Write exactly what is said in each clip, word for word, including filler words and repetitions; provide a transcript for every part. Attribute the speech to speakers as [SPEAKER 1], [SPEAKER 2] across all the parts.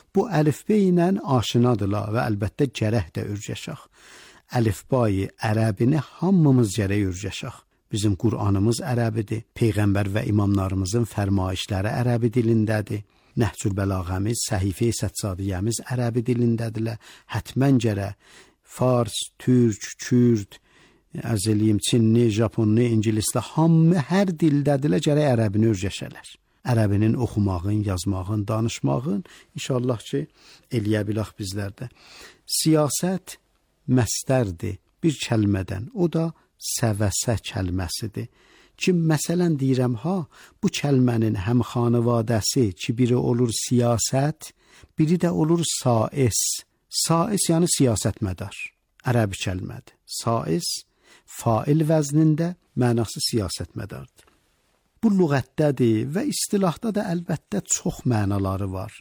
[SPEAKER 1] bu əlifba ilə aşinadırlar və əlbəttə gərək də öyrəşək. Əlifbayı ərəbini hamımız gərək öyrəşək. Bizim Qur'anımız ərəbidir, peyğəmbər və imamlarımızın fərmayişləri ərəbi dilindədir. Nəhcül Bəlağəmiz, Səhifə-i Səccadiyyəmiz ərəbi dilindədirlər. Hətmən gərək fars, türk, kürd, əzəliyim, çinli, japonlu, ingilisli, hamı hər dildədirlər, gərək ərəbini öyrəşələr. Ərəbinin oxumağın, yazmağın, danışmağın inşallah ki, eləyə bilək bizlərdə. Siyasət məstərdir bir kəlmədən, o da səvəsə kəlməsidir. Ki, məsələn deyirəm ha, bu kəlmənin həm xanavadəsi ki, biri olur siyasət, biri də olur sais. Sais yəni siyasətmədar, ərəbi kəlmədir. Sais, fail vəznində, mənası siyasətmədardır. Bu lüğətdədir və istilahda da əlbəttə çox mənaları var.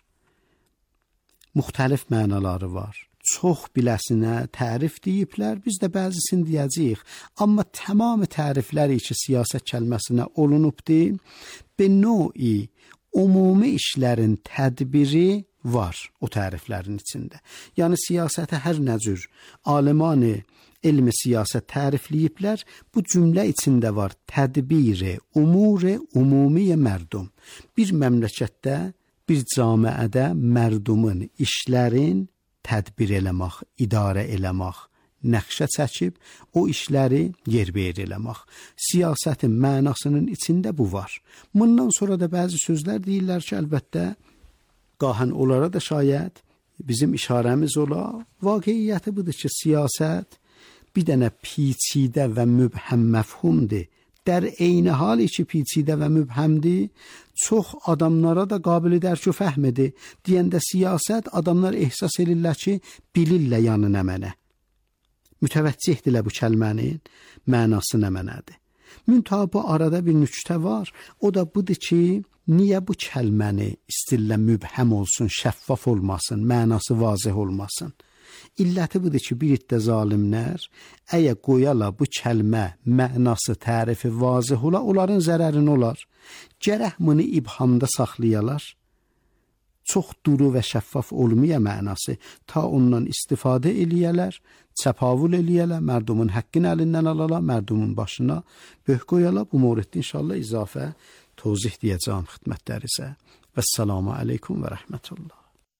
[SPEAKER 1] Müxtəlif mənaları var. Çox biləsinə tərif deyiblər, biz də bəzisini deyəcəyik. Amma tamamı tərifləri ki, siyasət kəlməsinə olunubdur, bir növi ümumi işlərin tədbiri var o təriflərin içində. Yəni siyasətə hər nə cür alimani elmi siyasət tərifləyiblər, bu cümlə içində var tədbiri, umuri, umumiyə mərdum. Bir məmləkətdə, bir camiədə mərdumun işlərin tədbir eləmək, idarə eləmək, nəqşə çəkib, o işləri yerbəyer eləmək. Siyasətin mənasının içində bu var. Bundan sonra da bəzi sözlər deyirlər ki, əlbəttə, qahən onlara da şayət bizim işarəmiz ola. Vaqiiyyəti budur ki, siyasət bir dənə piçidə və mübhəm məfhumdur. Dər eyni hal ki, piçidə və mübhəmdir, çox adamlara da qabili dərk və fəhmidir. Deyəndə siyasət, adamlar ehsas edirlər ki, bilirlər yanı nə mənə. Mütəvəccihdirlər bu kəlmənin mənası nə mənədir. Müntəha bu arada bir nüktə var, o da budur ki, niyə bu kəlməni istillə mübhəm olsun, şəffaf olmasın, mənası vazih olmasın? İlləti budur ki, bir iddə zalimlər, əgər qoyala bu kəlmə mənası, tərifi vazih ola, onların zərərini olar. Gərək bunu ibhamda saxlayalar. Çox duru və şəffaf olmaya mənası, ta ondan istifadə eləyələr, çəpavul eləyələr, mərdumun həqqini əlindən alalar, mərdumun başına böh qoyala. Bu mövriddə inşallah izafə tozih deyəcəm xidmətlərinizə. Vəssalamu aleykum və rəhmətullah.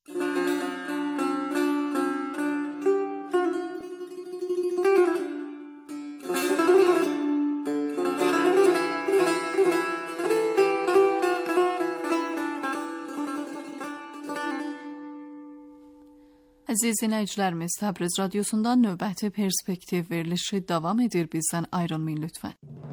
[SPEAKER 2] Əziz dinləyicilərimiz, Təbriz radiosundan növbəti perspektiv verilişi davam edir. Bizdən ayrılmayın lütfən.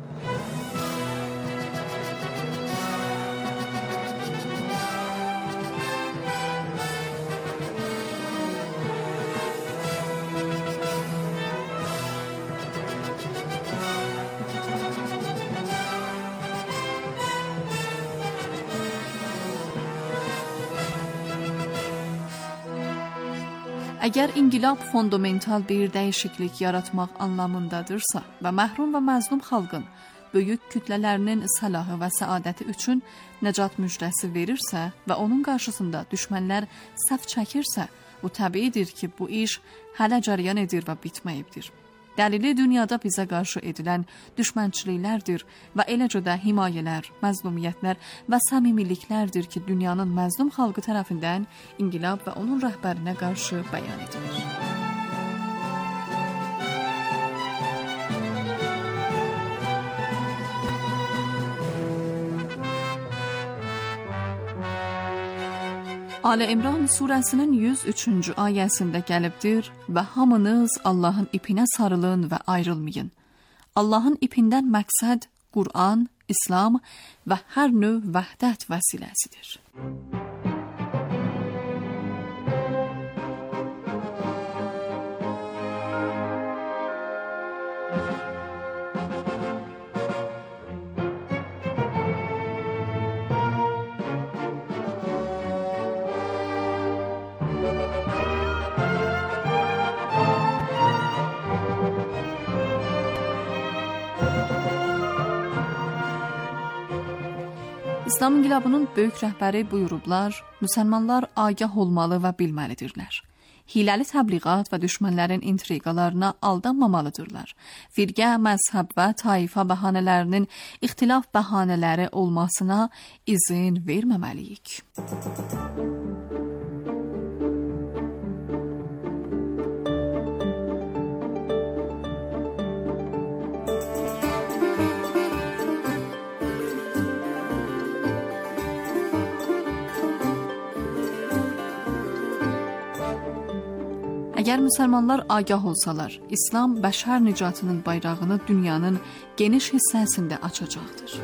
[SPEAKER 2] Əgər inqilab fundamental bir dəyişiklik yaratmaq anlamındadırsa və məhrum və məzlum xalqın böyük kütlələrinin səlahı və səadəti üçün nəcat müjdəsi verirsə və onun qarşısında düşmənlər səf çəkirsə, bu təbiidir ki, bu iş hələ cəryan edir və bitməyibdir. Dəlili dünyada bizə qarşı edilən düşmənçiliklərdir və eləcə də himayələr, məzlumiyyətlər və səmimiliklərdir ki, dünyanın məzlum xalqı tərəfindən inqilab və onun rəhbərinə qarşı bəyan edilir. Ali İmran surəsinin yüz üçüncü ayəsində gəlibdir və hamınız Allahın ipinə sarılın və ayrılmayın. Allahın ipindən məqsəd Qur'an, İslam və hər növ vəhdət vəsiləsidir. İslam inqilabının böyük rəhbəri buyurublar, müsəlmanlar agah olmalı və bilməlidirlər. Hiləli təbliğat və düşmənlərin intriqalarına aldanmamalıdırlar. Firqə, məzhəb və taifa bəhanələrinin ixtilaf bəhanələri olmasına izin verməməliyik. Əgər müsəlmanlar agah olsalar, İslam bəşər nicatının bayrağını dünyanın geniş hissəsində açacaqdır.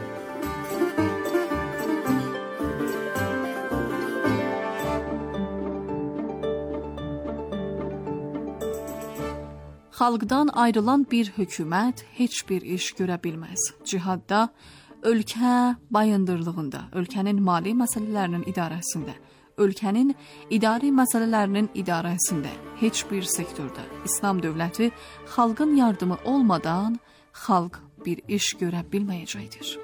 [SPEAKER 2] Xalqdan ayrılan bir hökumət heç bir iş görə bilməz. Cihadda, ölkə bayındırlığında, ölkənin mali məsələlərinin idarəsində, ölkənin idari məsələlərinin idarəsində, heç bir sektorda İslam dövləti xalqın yardımı olmadan xalq bir iş görə bilməyəcəkdir.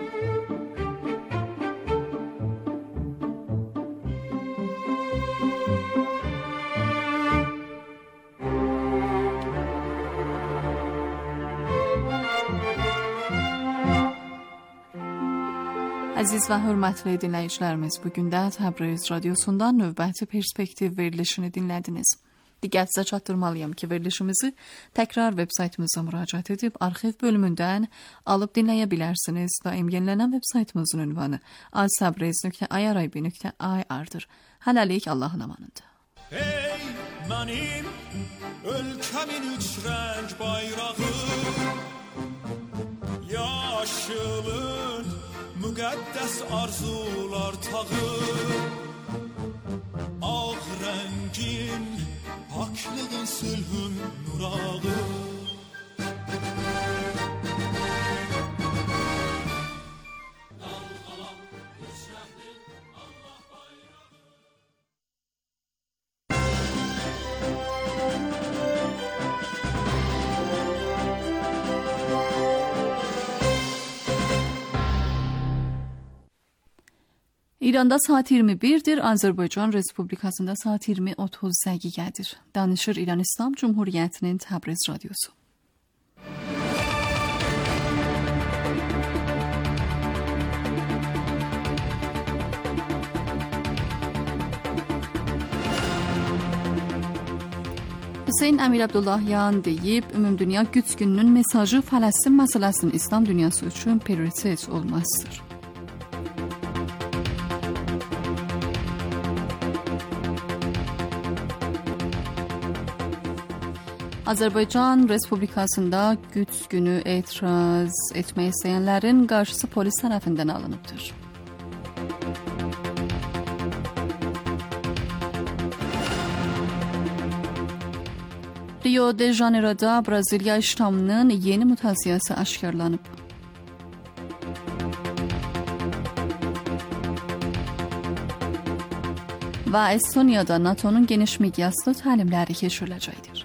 [SPEAKER 2] Əziz və hörmətli dinləyicilərimiz, bugün də Təbriz radiosundan növbəti perspektiv verilişini dinlədiniz. Diqqətinizə çatdırmalıyam ki, verilişimizi təkrar veb saytımıza müraciət edib, arxiv bölümündən alıb dinləyə bilərsiniz. Daim yenilənən veb saytımızın ünvanı aztabriz nöqtə irib nöqtə ir'dir. Hələlik Allahın amanında.
[SPEAKER 3] Ey mənim ölkəmin üç rəng bayrağı, yaşılın müqəddəs arzular tağı, ağ rəngin paklığın sülhün nurağı.
[SPEAKER 2] İranda saat iyirmi birdir, Azərbaycan Respublikasında saat iyirmi otuz dəqiqədir. Danışır İran İslam Cumhuriyyətinin Təbriz radiosu. Hüseyn Əmir Abdullahyan deyib, Ümumdünya Qüds gününün mesajı Fələstin məsələsinin İslam dünyası üçün prioritet olmazdır. Azərbaycan Respublikasında Qüds günü etiraz etmək istəyənlərin qarşısı polis tərəfindən alınıbdır. Rio de Janeiro'da Braziliya ştamının yeni mutasiyası aşkarlanıb. Və Estoniyada NATO'nun geniş miqyaslı təlimləri keçiriləcəkdir.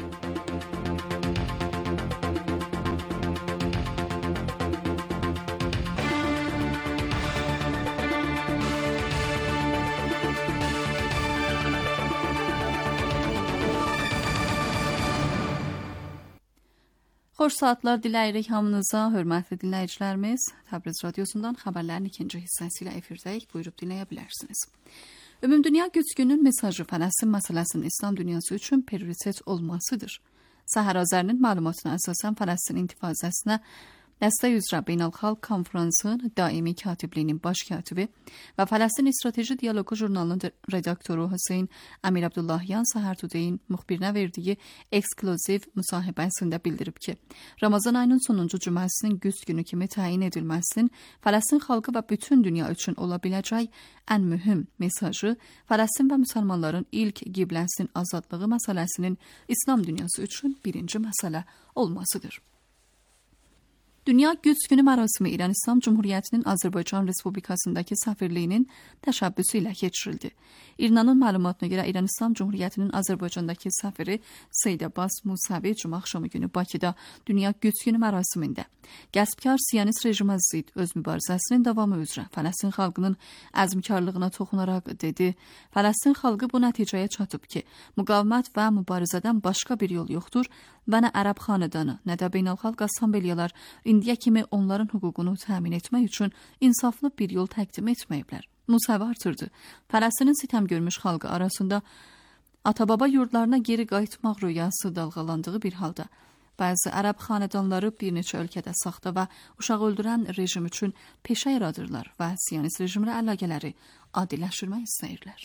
[SPEAKER 2] Xoş saatlar diləyirik hamınıza, hörmətli dinləyicilərimiz. Təbriz radiosundan xəbərlərin ikinci hissəsi ilə efirdəyik, buyurub dinləyə bilərsiniz. Ümumdünya Qüds gününün mesajı Fələstin məsələsinin İslam dünyası üçün prioritet olmasıdır. Səhər Azərinin məlumatına əsasən Fələstin intifazəsinə dəstək üzrə beynəlxalq konfransın daimi katibliyinin baş katibi və Fələstin strateji dialoqu jurnalının redaktoru Hüseyn Əmir Abdullahyan Səhər Today-in müxbirinə verdiyi ekskluziv müsahibəsində bildirib ki, Ramazan ayının sonuncu cüməsinin Qüds günü kimi təyin edilməsinin Fələstin xalqı və bütün dünya üçün ola biləcək ən mühüm mesajı Fələstin və müsəlmanların ilk qibləsinin azadlığı məsələsinin İslam dünyası üçün birinci məsələ olmasıdır. Dünya Qüds Günü mərasimi İran İslam Cumhuriyyətinin Azərbaycan Respublikasındakı səfirliyinin təşəbbüsü ilə keçirildi. İRNA-nın məlumatına görə İran İslam Cumhuriyyətinin Azərbaycandakı səfiri Seyyid Abbas Musavi cümə axşamı günü Bakıda Dünya Qüds Günü mərasimində qəsbkar Siyonist rejimə zid öz mübarizəsinin davamı üzrə Fələstin xalqının əzmkarlığına toxunaraq dedi: Fələstin xalqı bu nəticəyə çatıb ki, müqavimət və mübarizədən başqa bir yol yoxdur və nə ərəb xanədanı, nə də beynəlxalq assambleyalar indiyə kimi onların hüququnu təmin etmək üçün insaflı bir yol təqdim etməyiblər. Musavi artırdı. Fələstinin sitəm görmüş xalqı arasında ata-baba yurdlarına geri qayıtmaq rüyası dalğalandığı bir halda bəzi ərəb xanədanları bir neçə ölkədə saxta və uşaq öldürən rejim üçün peşə yaradırlar və Siyonist rejimlə əlaqələri adiləşdirmək istəyirlər.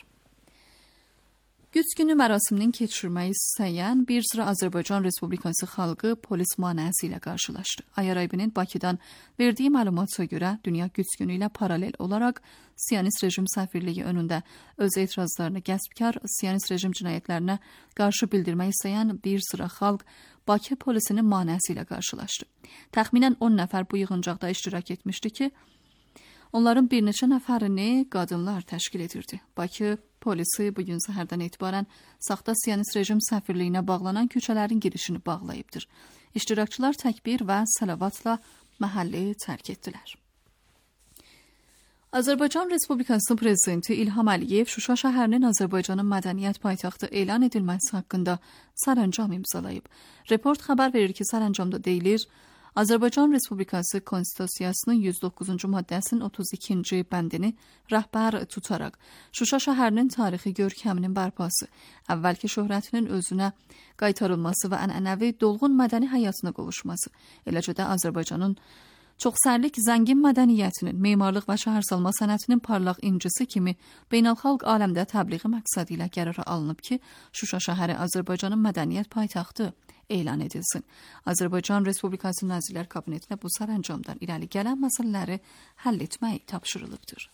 [SPEAKER 2] Qüds Günü mərasiminin keçirmək istəyən bir sıra Azərbaycan Respublikası xalqı polis manəsi ilə qarşılaşdı. Ayaraybinin Bakıdan verdiyi məlumata görə Dünya Qüds Günü ilə paralel olaraq Siyonist rejim səfirliyi önündə öz etirazlarını qəsbkar Siyonist rejim cinayətlərinə qarşı bildirmək istəyən bir sıra xalq Bakı polisinin manəsi ilə qarşılaşdı. Təxminən on nəfər bu yığıncaqda iştirak etmişdi ki, onların bir neçə nəfərini qadınlar təşkil edirdi. Bakı polisi bugün səhərdən etibarən saxta Siyonist rejim səfirliyinə bağlanan küçələrin girişini bağlayıbdır. İştirakçılar təkbir və salavatla məhəlli tərk etdilər. Azərbaycan Respublikası Prezidenti İlham Əliyev Şuşa şəhərinin Azərbaycanın mədəniyyət paytaxtı elan edilməsi haqqında sərəncam imzalayıb. Report xəbər verir ki, sərəncamda deyilir: Azərbaycan Respublikası Konstitusiyasının yüz doqquzuncu maddəsinin otuz ikinci bəndini rəhbər tutaraq Şuşa şəhərinin tarixi görkəminin bərpası, əvvəlki şöhrətinin özünə qaytarılması və ənənəvi dolğun mədəni həyatına qovuşması, eləcə də Azərbaycanın çoxsərlik zəngin mədəniyyətinin, memarlıq və şəhərsalma sənətinin parlaq incisi kimi beynəlxalq aləmdə təbliği məqsədi ilə qərara alınıb ki, Şuşa şəhəri Azərbaycanın mədəniyyət paytaxtı elan edilsin. Azərbaycan Respublikası Nazirlər Kabinetinə bu sərəncamdan irəli gələn məsələləri həll etmək tapşırılıbdır.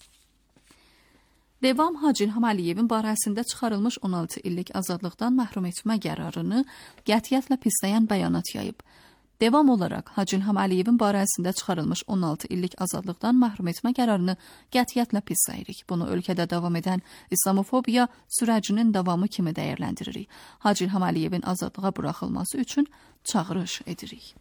[SPEAKER 2] Devam Hacı İlham Əliyevin barəsində çıxarılmış on altı illik azadlıqdan məhrum etmə qərarını qətiyyətlə pisləyən bəyanat yayıb. Devam olaraq Hacı İlham Əliyevin barəsində çıxarılmış on altı illik azadlıqdan məhrum etmə qərarını qətiyyətlə pisləyirik. Bunu ölkədə davam edən İslamofobiya sürəcinin davamı kimi dəyərləndiririk. Hacı İlham Əliyevin azadlığa buraxılması üçün çağırış edirik.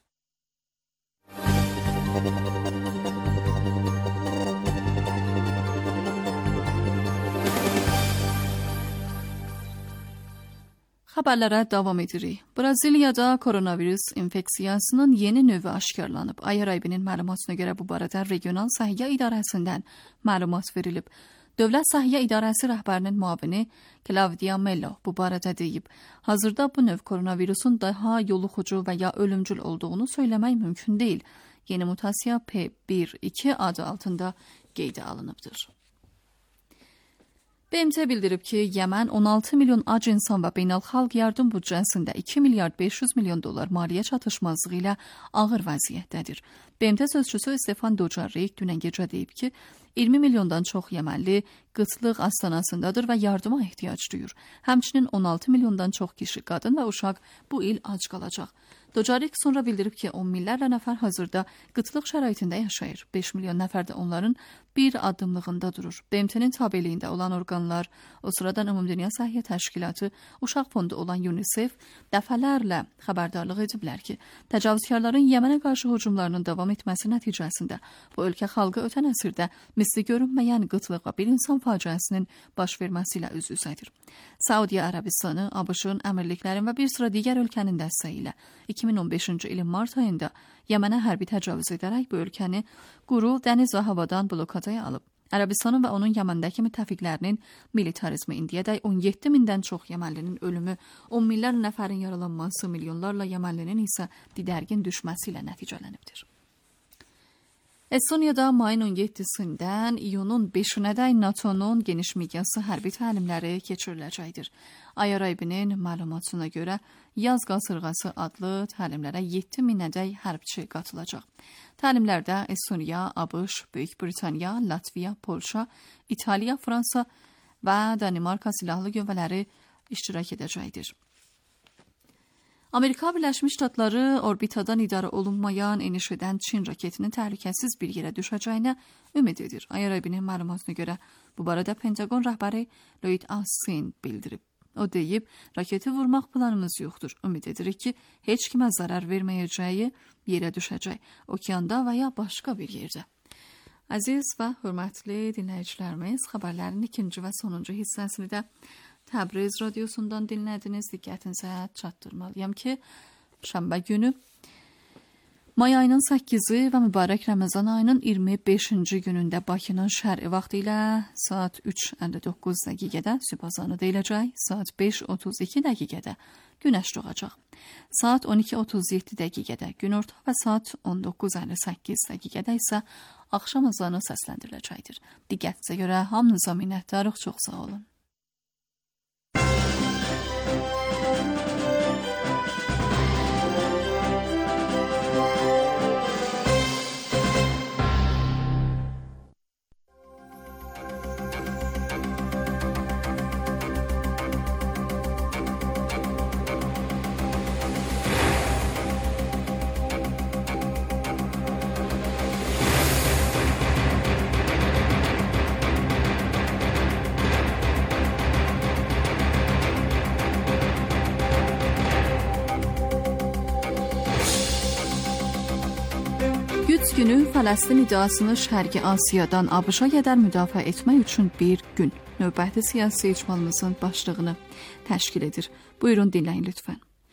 [SPEAKER 2] Xəbərlərə davam edirik. Braziliyada koronavirus infeksiyasının yeni növü aşkarlanıb. Ayaraybinin məlumatına görə bu barədə Regional Səhiyyə İdarəsindən məlumat verilib. Dövlət Səhiyyə İdarəsi rəhbərinin müavini Claudia Mello bu barədə deyib. Hazırda bu növ koronavirusun daha yoluxucu və ya ölümcül olduğunu söyləmək mümkün deyil. Yeni mutasiya P bir iki adı altında qeydə alınıbdır. B M T bildirib ki, Yəmən on altı milyon ac insan və beynəlxalq yardım büdcəsində iki milyard beş yüz milyon dollar maliyyə çatışmazlığı ilə ağır vəziyyətdədir. B M T sözçüsü Stefan Dujarric dünən gecə deyib ki, iyirmi milyondan çox Yəmənli qıtlıq astanasındadır və yardıma ehtiyac duyur. Həmçinin on altı milyondan çox kişi, qadın və uşaq bu il ac qalacaq. Dujarric sonra bildirib ki, on minlərlə nəfər hazırda qıtlıq şəraitində yaşayır. beş milyon nəfər də onların bir addımlığında durur. B M T-nin tabeliyində olan orqanlar, o sıradan Ümumdünya Səhiyyə Təşkilatı, Uşaq Fondu olan UNICEF dəfələrlə xəbərdarlıq ediblər ki, təcavüzkarların Yəmənə qarşı hücumlarının davam etməsi nəticəsində bu ölkə xalqı ötən əsrdə misli görünməyən qıtlıq və bir insan faciəsinin baş verməsi ilə üz-üzədir. Saudiya Ərəbistanı, ABŞ-ın, əmirliklərin və bir sıra digər ölkənin dəstəyi ilə iki min on beşinci ilin mart ayında Yəmənə hərbi təcavüz edərək bu ölkəni quru, dəniz və havadan blokadaya alıb. Ərəbistanın və onun Yəməndəki müttəfiqlərinin militarizmi indiyədək on yeddi mindən çox Yəmənlinin ölümü, on minlərlə nəfərin yaralanması, milyonlarla Yəmənlinin isə didərgin düşməsi ilə nəticələnibdir. Estoniyada mayın on yeddisindən iyunun beşinədək NATO'nun geniş miqyaslı hərbi təlimləri keçiriləcəkdir. Ayaraybinin məlumatına görə Yaz qasırğası adlı təlimlərə yeddi minədək hərbçi qatılacaq. Təlimlərdə Estoniya, ABŞ, Böyük Britaniya, Latviya, Polşa, İtaliya, Fransa və Danimarka silahlı qüvvələri iştirak edəcəkdir. Amerika Birləşmiş Ştatları orbitadan idarə olunmayan eniş edən Çin raketinin təhlükəsiz bir yerə düşəcəyinə ümid edir. Aerobinin məlumatına görə bu barədə Pentagon rəhbəri Lloyd Austin bildirib. O deyib, raketi vurmaq planımız yoxdur. Ümid edirik ki, heç kimə zarar verməyəcəyi yerə düşəcək, okeanda və ya başqa bir yerdə. Əziz və hörmətli dinləyicilərimiz, xəbərlərin ikinci və sonuncu hissəsini də Təbriz radiosundan dinlədiniz. Diqqətinizə çatdırmalıyam ki, şənbə günü may ayının səkkizi və mübarək Ramazan ayının iyirmi beşinci günündə Bakının şərqi vaxtı ilə saat üç əlli doqquz dəqiqədə sübh azanı deyiləcək, saat beş otuz iki dəqiqədə günəş doğacaq. Saat on iki otuz yeddi dəqiqədə günorta və saat on doqquz əlli səkkiz dəqiqədə isə axşam azanı səsləndiriləcəkdir. Diqqətinizə görə hamınıza minnətdarıq, çox sağ olun. Qüds günü Fələstin iddiasını Şərqi Asiyadan ABŞ-a qədər müdafiə etmək üçün bir gün növbəti siyasi icmalımızın başlığını təşkil edir. Buyurun dinləyin lütfən.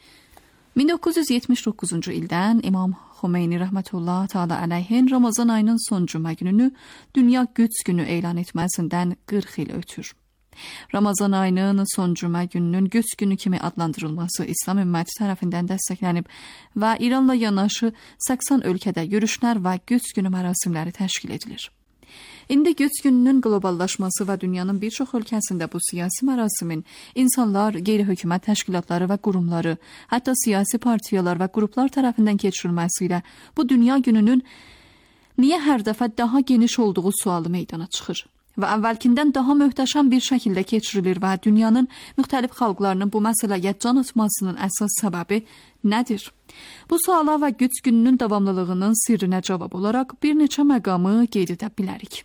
[SPEAKER 2] min doqquz yüz yetmiş doqquzuncu ildən İmam Xomeyni rəhmətullah təala əleyhin Ramazan ayının son cümə gününü Dünya Qüds günü elan etməsindən qırx il ötür. Ramazan ayının son cümə gününün Qüds günü kimi adlandırılması İslam ümməti tərəfindən dəstəklənib və İranla yanaşı səksən ölkədə yürüşlər və Qüds günü mərasimləri təşkil edilir. İndi Qüds gününün qloballaşması və dünyanın bir çox ölkəsində bu siyasi mərasimin insanlar, qeyri-hökumət təşkilatları və qurumları, hətta siyasi partiyalar və qruplar tərəfindən keçirilməsi ilə bu dünya gününün niyə hər dəfə daha geniş olduğu sualı meydana çıxır və əvvəlkindən daha möhtəşəm bir şəkildə keçirilir və dünyanın müxtəlif xalqlarının bu məsələyə can atmasının əsas səbəbi nədir? Bu suala və Qüds gününün davamlılığının sirrinə cavab olaraq bir neçə məqamı qeyd edə bilərik.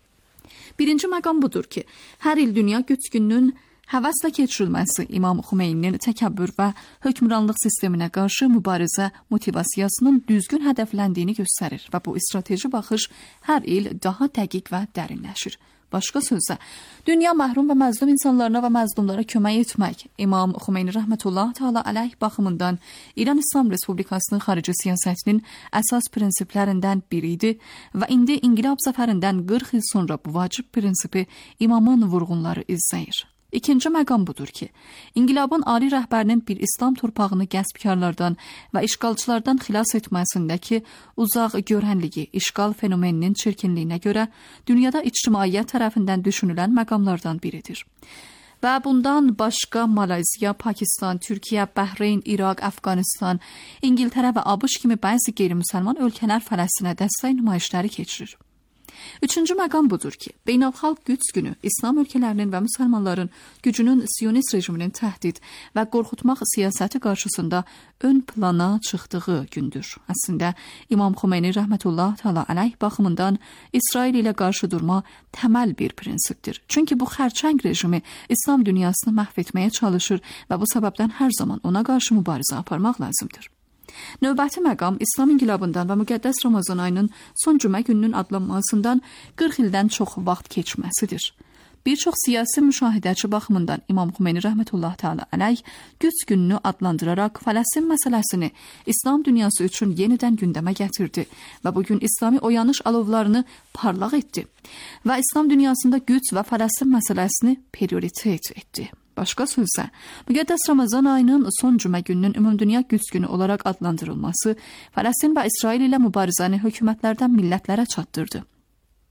[SPEAKER 2] Birinci məqam budur ki, hər il Dünya Qüds gününün həvəslə keçirilməsi İmam Xumeyninin təkəbbür və hökmranlıq sisteminə qarşı mübarizə motivasiyasının düzgün hədəfləndiyini göstərir və bu strateji baxış hər il daha dəqiq və dərinləşir. Başqa sözlə, dünya məhrum və məzlum insanlarına və məzlumlara kömək etmək İmam Xomeyni rəhmətullah təala əleyh baxımından İran İslam Respublikasının xarici siyasətinin əsas prinsiplərindən biri idi və indi İnqilab zəfərindən qırx il sonra bu vacib prinsipi imamın vurğunları izləyir. İkinci məqam budur ki, İnqilabın ali rəhbərinin bir İslam torpağını qəsbkarlardan və işğalçılardan xilas etməsindəki uzaq görənliyi, işğal fenomeninin çirkinliyinə görə dünyada ictimaiyyət tərəfindən düşünülən məqamlardan biridir. Və bundan başqa Malayziya, Pakistan, Türkiyə, Bəhreyn, İraq, Əfqanistan, İngiltərə və ABŞ kimi bəzi qeyri-müsəlman ölkələr Fələstinə dəstək nümayişləri keçirir. Üçüncü məqam budur ki, beynəlxalq Qüds günü İslam ölkələrinin və müsəlmanların gücünün Siyonist rejiminin təhdid və qorxutmaq siyasəti qarşısında ön plana çıxdığı gündür. Əslində, İmam Xomeyni rəhmətullah təala əleyh baxımından İsrail ilə qarşı durma təməl bir prinsipdir. Çünki bu xərçəng rejimi İslam dünyasını məhv etməyə çalışır və bu səbəbdən hər zaman ona qarşı mübarizə aparmaq lazımdır. Növbəti məqam İslam inqilabından və müqəddəs Ramazan ayının son cümə gününün adlanmasından qırx ildən çox vaxt keçməsidir. Bir çox siyasi müşahidəçi baxımından İmam Xomeyni rəhmətullah təala əleyh Qüds gününü adlandıraraq Fələstin məsələsini İslam dünyası üçün yenidən gündəmə gətirdi və bugün İslami oyanış alovlarını parlaq etdi və İslam dünyasında Qüds və Fələstin məsələsini prioritet etdi. Başqa sözlə, müqəddəs Ramazan ayının son cümə gününün ümumdünya Qüds günü olaraq adlandırılması Fələstin və İsrail ilə mübarizəni hökumətlərdən millətlərə çatdırdı.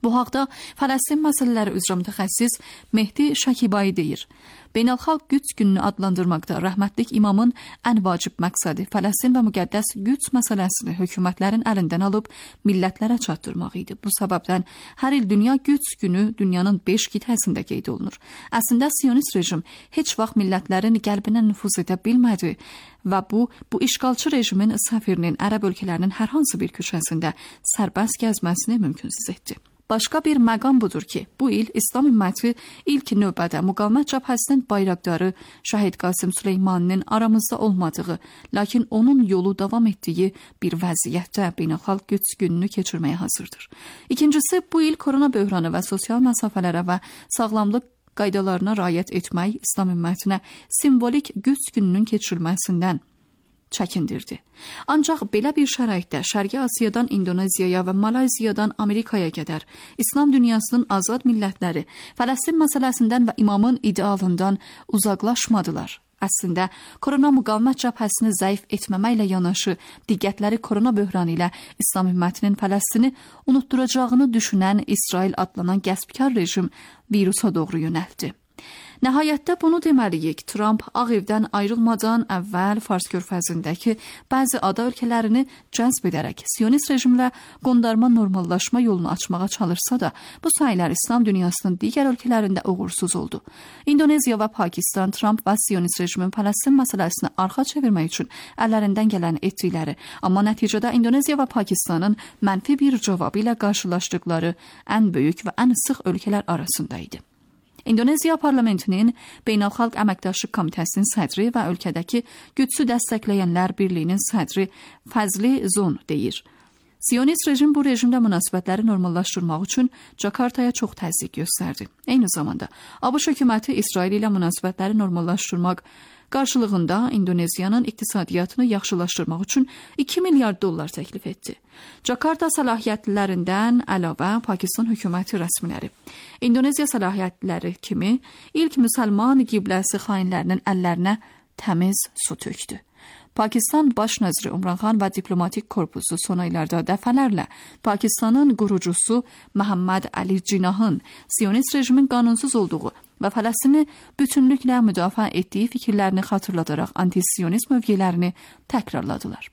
[SPEAKER 2] Bu haqda Fələstin məsələləri üzrə mütəxəssis Mehdi Şəkibai deyir. Beynəlxalq Qüds gününü adlandırmaqda rəhmətlik imamın ən vacib məqsədi Fələstin və müqəddəs Qüds məsələsini hökumətlərin əlindən alıb millətlərə çatdırmaq idi. Bu səbəbdən hər il Dünya Qüds günü dünyanın beş qitəsində qeyd olunur. Əslində Siyonist rejim heç vaxt millətlərin qəlbinə nüfuz edə bilmədi və bu, bu işğalçı rejimin səfirinin ərəb ölkələrinin hər hansı bir köşəsində sərbəst gəzməsini mümkünsüz etdi. Başqa bir məqam budur ki, bu il İslam ümməti ilk növbədə müqavimət cəbhəsinin bayraqdarı Şəhid Qasım Süleymaninin aramızda olmadığı, lakin onun yolu davam etdiyi bir vəziyyətdə beynəlxalq Qüds gününü keçirməyə hazırdır. İkincisi, bu il korona böhranı və sosial məsafələrə və sağlamlıq qaydalarına riayət etmək İslam ümmətinə simvolik Qüds gününün keçirilməsindən çəkindirdi. Ancaq belə bir şəraitdə Şərqi Asiyadan İndoneziyaya və Malayziyadan Amerikaya qədər İslam dünyasının azad millətləri Fələstin məsələsindən və imamın idealından uzaqlaşmadılar. Əslində, korona müqavimət cəbhəsini zəif etməməklə yanaşı, diqqətləri korona böhranı ilə İslam ümmətinin Fələstini unutturacağını düşünən İsrail adlanan qəsbkar rejim virusa doğru yönəldi. Nəhayətdə bunu deməliyik, Trump Ağ Evdən ayrılmadan əvvəl Fars körfəzindəki bəzi ada ölkələrini cəzb edərək Siyonist rejimlə qondarma normallaşma yolunu açmağa çalışsa da, bu sayılar İslam dünyasının digər ölkələrində uğursuz oldu. İndoneziya və Pakistan Trump və Siyonist rejimin Fələstin məsələsini arxa çevirmək üçün əllərindən gələni etdikləri, amma nəticədə İndoneziya və Pakistanın mənfi bir cavabı ilə qarşılaşdıqları ən böyük və ən sıx ölkələr arasında idi. İndoneziya parlamentinin Beynəlxalq Əməkdaşlıq Komitəsinin sədri və ölkədəki Qüdsü dəstəkləyənlər birliyinin sədri Fəzli Zon deyir. Siyonist rejim bu rejimlə münasibətləri normallaşdırmaq üçün Cakartaya çox təzyiq göstərdi. Eyni zamanda ABŞ hökuməti İsrail ilə münasibətləri normallaşdırmaq qarşılığında İndoneziyanın iqtisadiyyatını yaxşılaşdırmaq üçün iki milyard dollar təklif etdi. Cakarta səlahiyyətlilərindən əlavə Pakistan hökuməti rəsmiləri, İndoneziya səlahiyyətliləri kimi ilk müsəlman qibləsi xainlərinin əllərinə təmiz su tökdü. Pakistan Baş Nəziri Umran Xan və diplomatik korpusu son aylarda dəfələrlə Pakistanın qurucusu Məhəmməd Əli Cinahın Siyonist rejimin qanunsuz olduğu və Fələstini bütünlüklə müdafiə etdiyi fikirlərini xatırladaraq anti-siyonist mövqelərini təkrarladılar.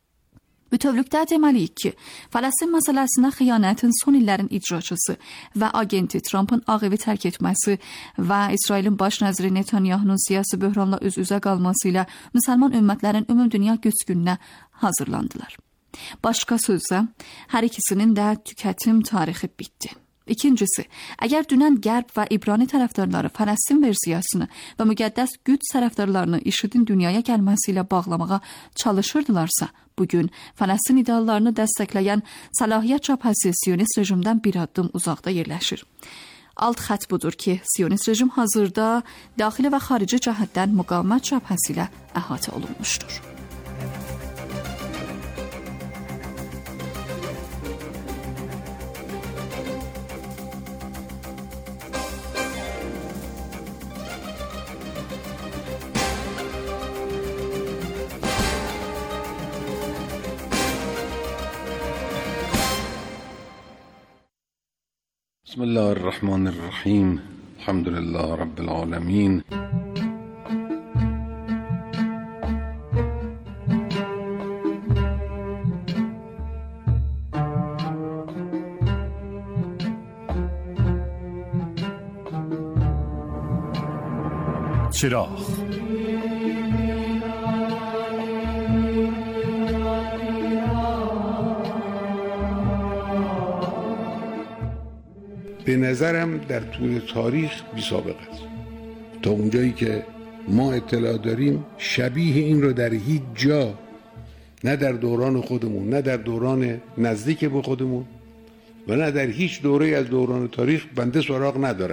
[SPEAKER 2] Bütövlükdə deməliyik ki, Fələstin məsələsinə xiyanətin son illərin icraçısı və agenti Trumpın Ağ Evi tərk etməsi və İsrailin baş nəziri Netanyahunun siyasi böhranla üz-üzə qalması ilə müsəlman ümmətlərin ümumdünya Qüds gününə hazırlandılar. Başqa sözlə, hər ikisinin də tükətim tarixi bitdi. İkincisi, əgər dünən Qərb və İbrani tərəfdarları Fələstin versiyasını və müqəddəs Qüds tərəfdarlarını IŞİD-in dünyaya gəlməsi ilə bağlamağa çalışırdılarsa, bugün Fələstin ideallarını dəstəkləyən səlahiyyət cəbhəsi Siyonist rejimdən bir addım uzaqda yerləşir. Alt xətt budur ki, Siyonist rejim hazırda daxili və xarici cəhətdən müqavimət cəbhəsi ilə əhatə olunmuşdur.
[SPEAKER 4] بسم الله الرحمن الرحیم الحمد لله رب العالمین
[SPEAKER 3] چراغ
[SPEAKER 5] به نظرم در طول تاریخ بی سابقه است. تا اونجایی که ما اطلاع داریم شبیه این رو در هیچ جا، نه در دوران خودمون، نه در دوران نزدیک به خودمون و نه در هیچ دوره از دوران تاریخ بنده سراغ ندارم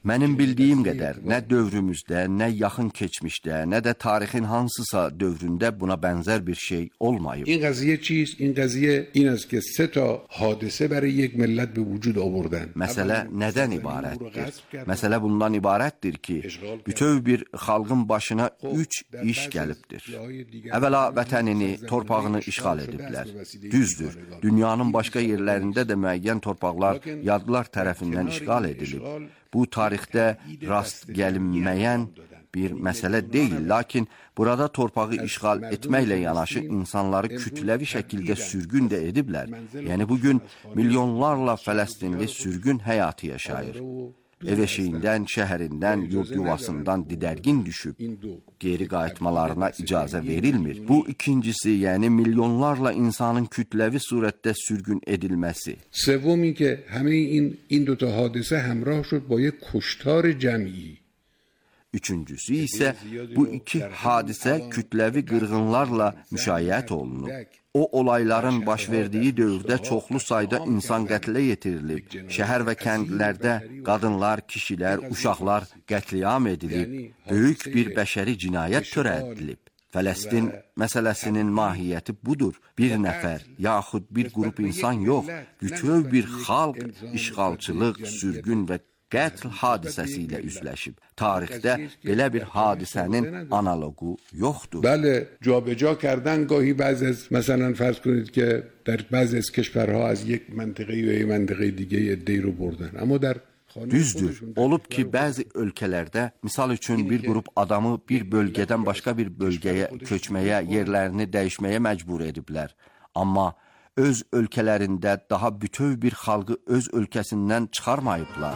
[SPEAKER 6] Mənim bildiyim qədər nə dövrümüzdə, nə yaxın keçmişdə, nə də tarixin hansısa dövründə buna bənzər bir şey olmayıb.
[SPEAKER 5] این قضیه چیست؟ این قضیه این است که سه تا حادثه برای یک ملت به وجود آوردن.
[SPEAKER 6] Məsələ nədən ibarətdir? Məsələ bundan ibarətdir ki, bütöv bir xalqın başına üç iş gəlibdir. Əvvəla vətənini, torpağını işğal ediblər. Düzdür, dünyanın başqa yerlərində də müəyyən torpaqlar yadlar tərəfindən işğal edilib. Bu tarixdə rast gəlinməyən bir məsələ deyil, lakin burada torpağı işğal etməklə yanaşı insanları kütləvi şəkildə sürgün də ediblər. Yəni bugün milyonlarla Fələstinli sürgün həyatı yaşayır. Ev eşiyindən, şəhərindən, yurd yuvasından didərgin düşüb, geri qayıtmalarına icazə verilmir. Bu ikincisi, yəni milyonlarla insanın kütləvi surətdə sürgün edilməsi.
[SPEAKER 5] سومی که همه این این دو تا حادثه همراه شد با یک کشتار جمعی.
[SPEAKER 6] Üçüncüsü isə bu iki hadisə kütləvi qırğınlarla müşayiət olunub. O olayların baş verdiyi dövrdə çoxlu sayda insan qətlə yetirilib. Şəhər və kəndlərdə qadınlar, kişilər, uşaqlar qətliam edilib. Böyük bir bəşəri cinayət törədilib. Fələstin məsələsinin mahiyyəti budur. Bir nəfər, yaxud bir qrup insan yox, bütöv bir xalq işğalçılıq, sürgün və qətl hadisəsi ilə üzləşib. Tarixdə belə bir hadisənin analogu yoxdur.
[SPEAKER 5] بله جابجا کردن گاهی بعض از مثلا فرض کنید که در بعضی از کشورها از یک منطقه یا یک منطقه دیگه عده‌ای رو بردن اما در
[SPEAKER 6] Düzdür, olub ki, bəzi ölkələrdə, misal üçün bir qrup adamı bir bölgədən başqa bir bölgəyə köçməyə, yerlərini dəyişməyə məcbur ediblər. Amma öz ölkələrində daha bütöv bir xalqı öz ölkəsindən çıxarmayıblar.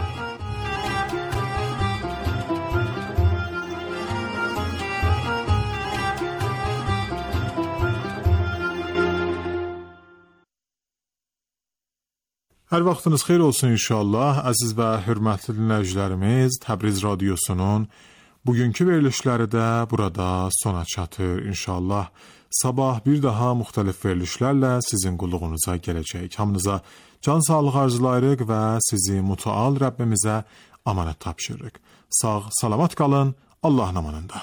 [SPEAKER 3] Hər vaxtınız xeyir olsun inşallah. Əziz və hörmətli dinləyicilərimiz, Təbriz Radiosunun bugünkü verilişləri də burada sona çatır inşallah. Sabah bir daha müxtəlif verilişlərlə sizin qulluğunuza gələcək. Hamınıza can sağlıq arzulayırıq və sizi mütəal Rəbbimizə amanət tapşırırıq. Sağ, salamat qalın, Allahın amanında.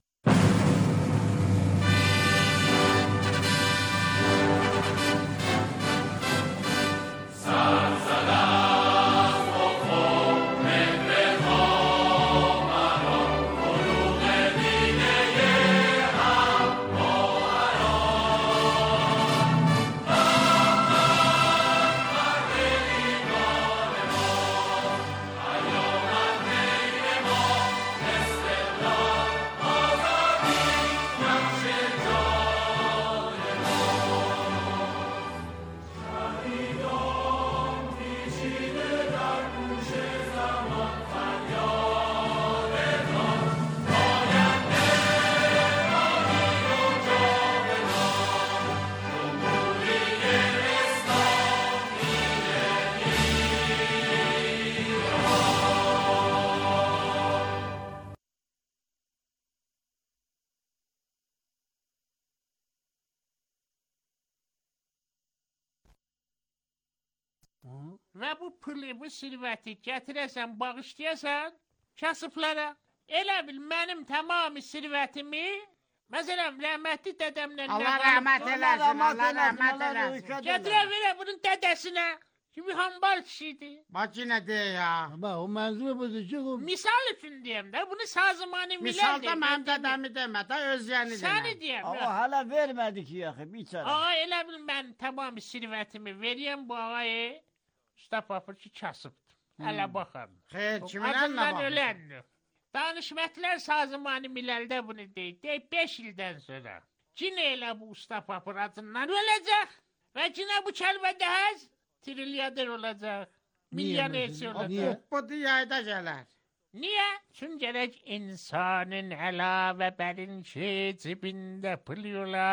[SPEAKER 7] Və bu pılı, bu sirvəti gətirəsən, bağışlayasan kasıblara. Elə bil mənim tamamı sirvətimi, məsələn, rəhmətli dədəmlə
[SPEAKER 8] Allah rəhmət eləsin, Allah rəhmət eləsin.
[SPEAKER 7] Gətirə verə bunun dədəsinə. Kimi hambal kişidir.
[SPEAKER 8] Bax yenə deyə ya.
[SPEAKER 9] Bax, o mənzur budur ki, o...
[SPEAKER 7] Misal üçün deyəm də, bunu sazımani millər deyəm.
[SPEAKER 8] Misalda mənim dədəmi demə, də öz yəni demə.
[SPEAKER 7] Səni deyəm.
[SPEAKER 9] Ağa, hələ vermədi ki, yaxı, biçərə.
[SPEAKER 7] Ağa, elə bil mən tamamı sirvətimi veriyəm bu ağayı. Usta Papır ki, kasıbdır. Hələ baxarım.
[SPEAKER 8] Xeyr, kiminlə nə baxır?
[SPEAKER 7] Öləndir. Danışmətlər sazımani millərdə bunu deyir. Deyir, beş ildən sonra. Cinə elə bu Usta Papır adından öləcək və cinə bu kəlbədə həz trilyader olacaq. Milyonerçi olacaq.
[SPEAKER 8] Bu diyayda gələr.
[SPEAKER 7] Niyə? Çünki gərək insanın əlavə bərin ki, cibində pul yola,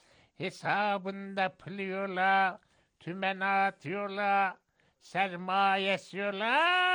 [SPEAKER 7] hesabında pul yola, tümən atıyorla, sərmayəsi yola.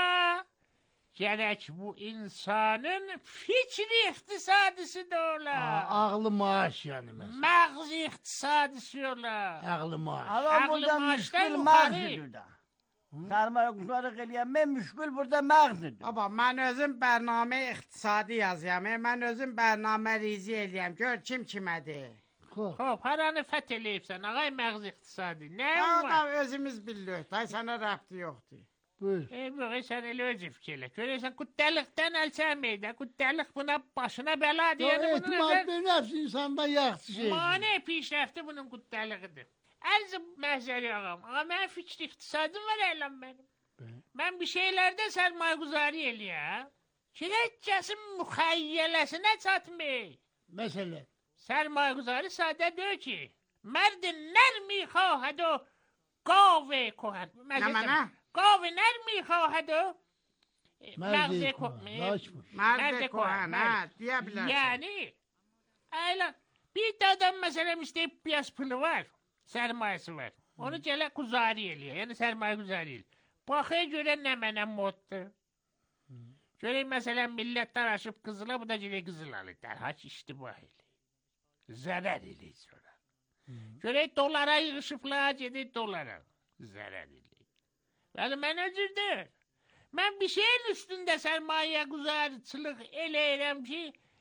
[SPEAKER 7] Gərək bu insanın fikri iqtisadisi də ola.
[SPEAKER 9] Ağlı maaş yəni məsələn.
[SPEAKER 7] Məğzi iqtisadisi ola.
[SPEAKER 9] Ağlı maaş.
[SPEAKER 7] Ağlı maaşdan yuxarı.
[SPEAKER 9] Sərmayə quzarıq eləyəm, mən müşkül burada məğzidir.
[SPEAKER 8] Baba, mən özüm bərnamə iqtisadi yazıyam. Mən özüm bərnamə rizi eləyəm. Gör kim kimədir.
[SPEAKER 7] Xob, haranı fəth eləyibsən, ağay məğz iqtisadi. Nə
[SPEAKER 8] var?
[SPEAKER 7] var?
[SPEAKER 8] Özümüz bilirik. Day sənə rəbti yoxdur.
[SPEAKER 9] Buyur.
[SPEAKER 7] Ey, bu sən elə özü fikirlə. Görəsən, qüddəlikdən əl çəkməydə. Qüddəlik buna başına bəla deyəni bunun
[SPEAKER 9] Etimat bir nəfs insanda yaxşı şey.
[SPEAKER 7] Mane pişrəfti bunun qüddəliqidir. Ərz məhzəri ağam. Ağa, mən fikri iqtisadım var eyləm mənim. Mən bir şeylərdə sərmayəguzari eləyəm. Kirəccəsin müxəyyələsinə çatmayı.
[SPEAKER 9] Məsələn.
[SPEAKER 7] Sərmayəguzari sadə deyir ki, mərdin nərmi xahəd o qavə kohəd.
[SPEAKER 8] Nə mənə?
[SPEAKER 7] Qavə nərmi xahəd o
[SPEAKER 9] Mərdi kohan.
[SPEAKER 8] Mərdi kohan, hə, deyə bilərsən.
[SPEAKER 7] Yəni, əylə, bir də adam məsələm istəyib biraz pulu var. Sərmayəsi var. Onu gələ quzari eləyir. Yəni sərmayə quzari eləyir. Baxıya görə nə mənə moddur. Görək məsələn millət daraşıb qızıla, bu da gələ qızıl alır. Dərhaç iştibah eləyir. Zərər eləyir sonra. Görək dolara yığışıblar, gedir dolara. Zərər eləyir. Yəni mən özürdür. Mən bir şeyin üstündə sərmayə quzarçılıq eləyirəm ki,